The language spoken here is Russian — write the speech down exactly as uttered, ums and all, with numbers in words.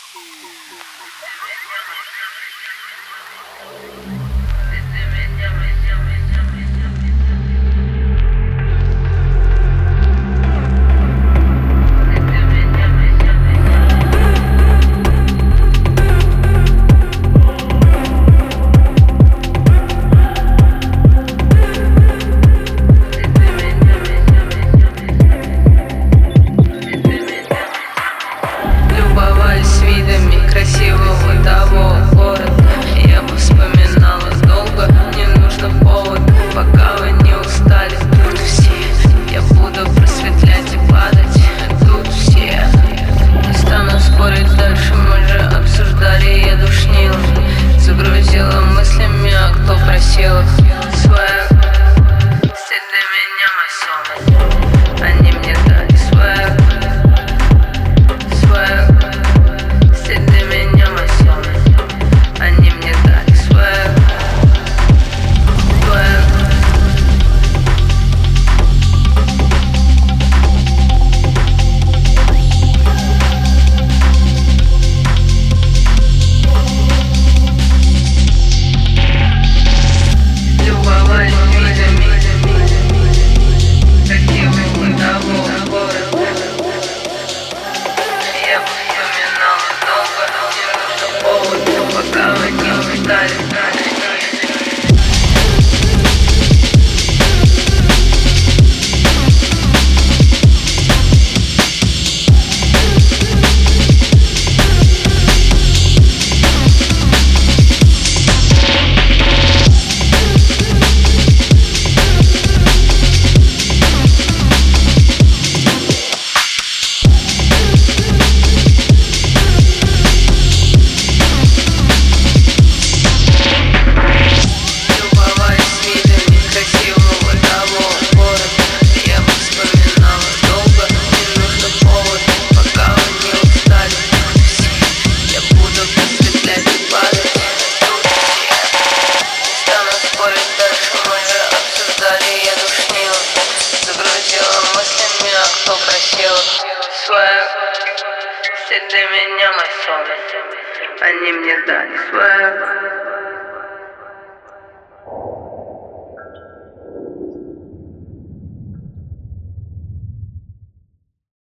Красивого того города я бы вспоминала долго. Не нужно повод, пока вы не устали. Тут все, я буду просветлять и падать. Тут все, не стану спорить дальше. Мы же обсуждали, я душнила, загрузила мыслями, а кто просил своих. Все для меня мой сон, они мне дали своих. Они мне дали свое, свое. Любовались видами красивого того города. Я бы вспоминала долго, не нужно повода, пока вы не устали. Свое, все для меня мой сон, они мне дали свое.